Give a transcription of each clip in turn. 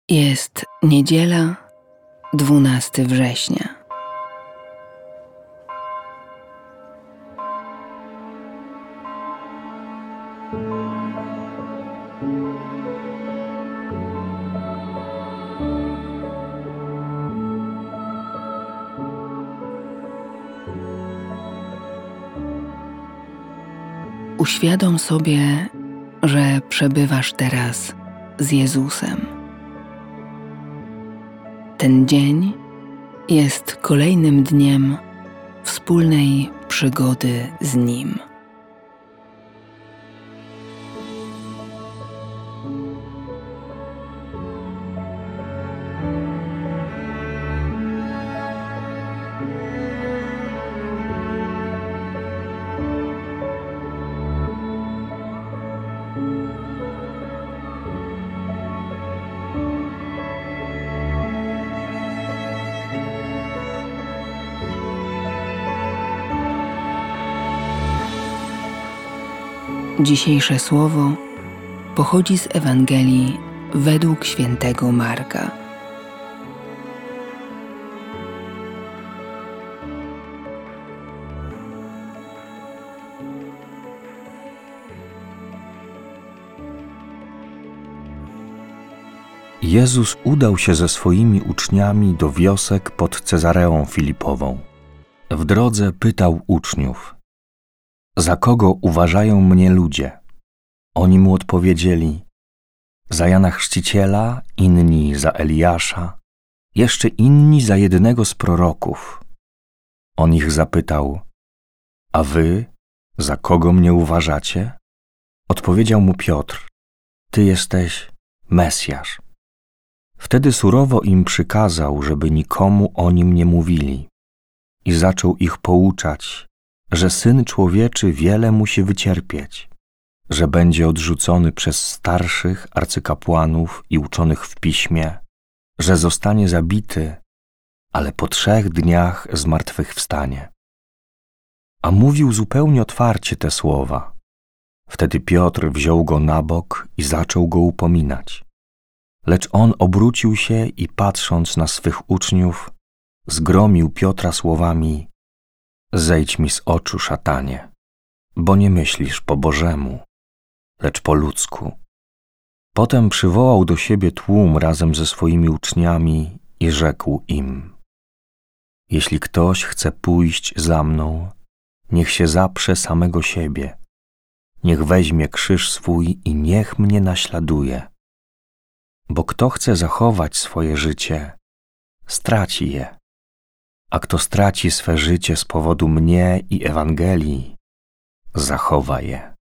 Jest niedziela, 12 września. Uświadom sobie, że przebywasz teraz z Jezusem. Ten dzień jest kolejnym dniem wspólnej przygody z Nim. Dzisiejsze słowo pochodzi z Ewangelii według świętego Marka. Jezus udał się ze swoimi uczniami do wiosek pod Cezareą Filipową. W drodze pytał uczniów: za kogo uważają mnie ludzie? Oni mu odpowiedzieli: za Jana Chrzciciela, inni za Eliasza, jeszcze inni za jednego z proroków. On ich zapytał: a wy za kogo mnie uważacie? Odpowiedział mu Piotr: ty jesteś Mesjasz. Wtedy surowo im przykazał, żeby nikomu o nim nie mówili, i zaczął ich pouczać, że Syn Człowieczy wiele musi wycierpieć, że będzie odrzucony przez starszych arcykapłanów i uczonych w piśmie, że zostanie zabity, ale po 3 dniach zmartwychwstanie. A mówił zupełnie otwarcie te słowa. Wtedy Piotr wziął go na bok i zaczął go upominać. Lecz on obrócił się i patrząc na swych uczniów, zgromił Piotra słowami: zejdź mi z oczu, szatanie, bo nie myślisz po Bożemu, lecz po ludzku. Potem przywołał do siebie tłum razem ze swoimi uczniami i rzekł im: jeśli ktoś chce pójść za mną, niech się zaprze samego siebie, niech weźmie krzyż swój i niech mnie naśladuje. Bo kto chce zachować swoje życie, straci je. A kto straci swe życie z powodu mnie i Ewangelii, zachowa je.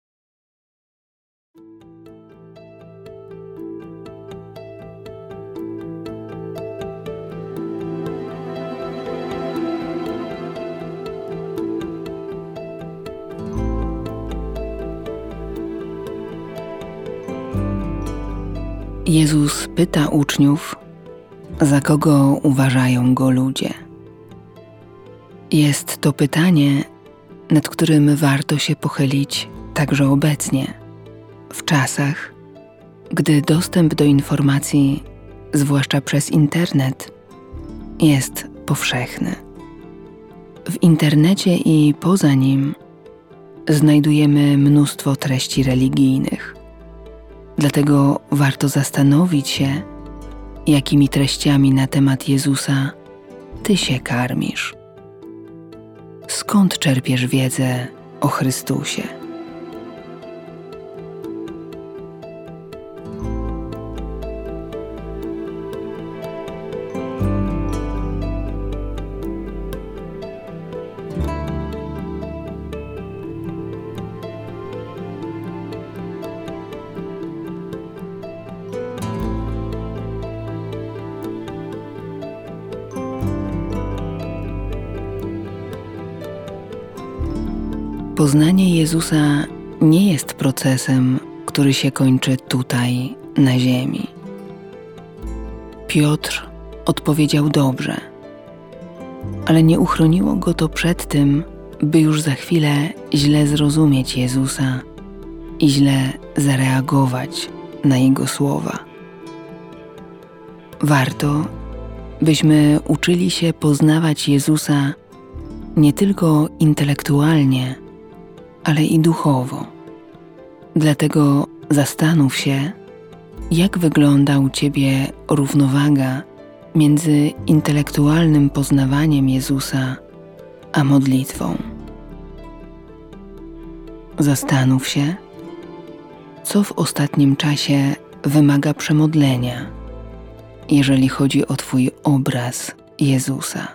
Jezus pyta uczniów, za kogo uważają Go ludzie. Jest to pytanie, nad którym warto się pochylić także obecnie, w czasach, gdy dostęp do informacji, zwłaszcza przez internet, jest powszechny. W internecie i poza nim znajdujemy mnóstwo treści religijnych. Dlatego warto zastanowić się, jakimi treściami na temat Jezusa ty się karmisz. Skąd czerpiesz wiedzę o Chrystusie? Poznanie Jezusa nie jest procesem, który się kończy tutaj, na ziemi. Piotr odpowiedział dobrze, ale nie uchroniło go to przed tym, by już za chwilę źle zrozumieć Jezusa i źle zareagować na Jego słowa. Warto, byśmy uczyli się poznawać Jezusa nie tylko intelektualnie, ale i duchowo. Dlatego zastanów się, jak wygląda u Ciebie równowaga między intelektualnym poznawaniem Jezusa a modlitwą. Zastanów się, co w ostatnim czasie wymaga przemodlenia, jeżeli chodzi o Twój obraz Jezusa.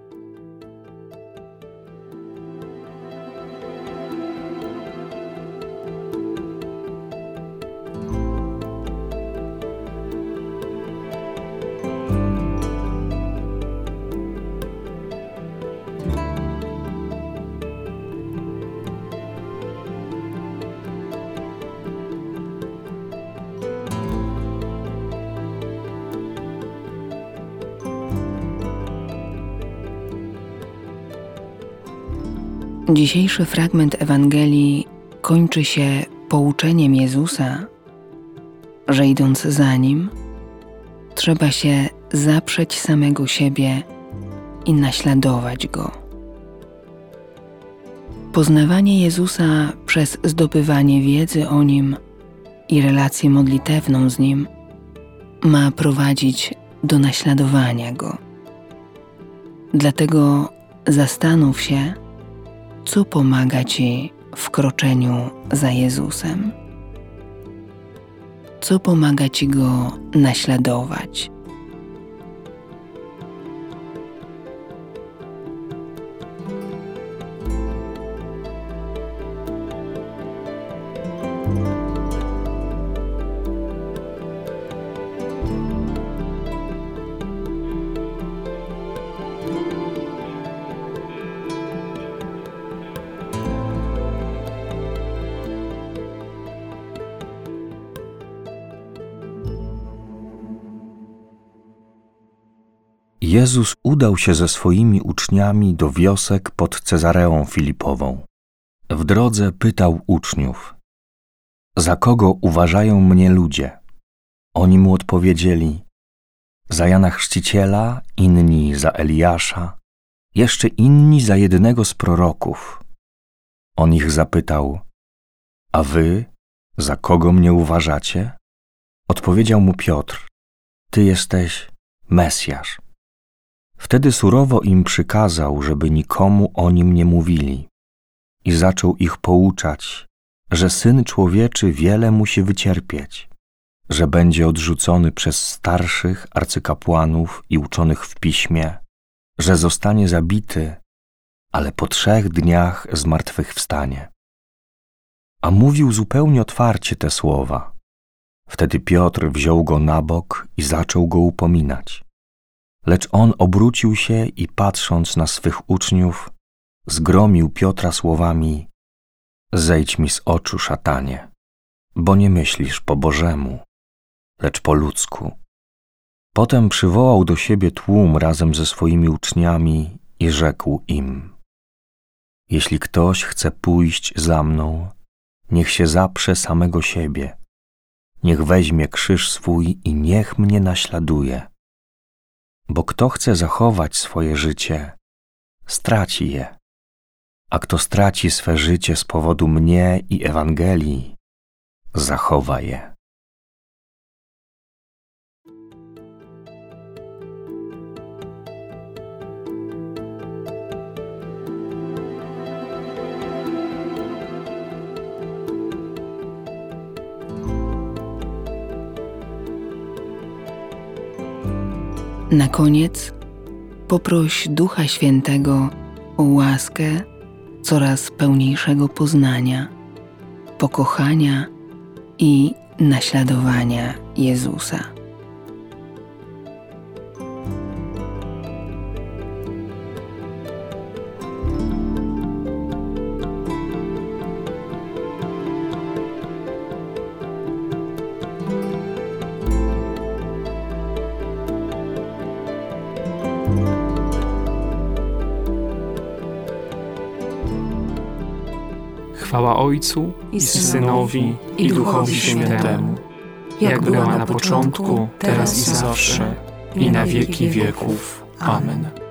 Dzisiejszy fragment Ewangelii kończy się pouczeniem Jezusa, że idąc za Nim, trzeba się zaprzeć samego siebie i naśladować Go. Poznawanie Jezusa przez zdobywanie wiedzy o Nim i relację modlitewną z Nim ma prowadzić do naśladowania Go. Dlatego zastanów się, co pomaga Ci w kroczeniu za Jezusem? Co pomaga Ci Go naśladować? Jezus udał się ze swoimi uczniami do wiosek pod Cezareą Filipową. W drodze pytał uczniów: za kogo uważają mnie ludzie? Oni mu odpowiedzieli: za Jana Chrzciciela, inni za Eliasza, jeszcze inni za jednego z proroków. On ich zapytał: a wy za kogo mnie uważacie? Odpowiedział mu Piotr: ty jesteś Mesjasz. Wtedy surowo im przykazał, żeby nikomu o nim nie mówili, i zaczął ich pouczać, że Syn Człowieczy wiele musi wycierpieć, że będzie odrzucony przez starszych arcykapłanów i uczonych w piśmie, że zostanie zabity, ale po 3 dniach zmartwychwstanie. A mówił zupełnie otwarcie te słowa. Wtedy Piotr wziął go na bok i zaczął go upominać. Lecz on obrócił się i patrząc na swych uczniów, zgromił Piotra słowami: zejdź mi z oczu, szatanie, bo nie myślisz po Bożemu, lecz po ludzku. Potem przywołał do siebie tłum razem ze swoimi uczniami i rzekł im: jeśli ktoś chce pójść za mną, niech się zaprze samego siebie, niech weźmie krzyż swój i niech mnie naśladuje. Bo kto chce zachować swoje życie, straci je, a kto straci swe życie z powodu mnie i Ewangelii, zachowa je. Na koniec poproś Ducha Świętego o łaskę coraz pełniejszego poznania, pokochania i naśladowania Jezusa. Chwała Ojcu i Synowi i Duchowi Świętemu, jak była na początku, teraz i zawsze, i na wieki wieków. Amen.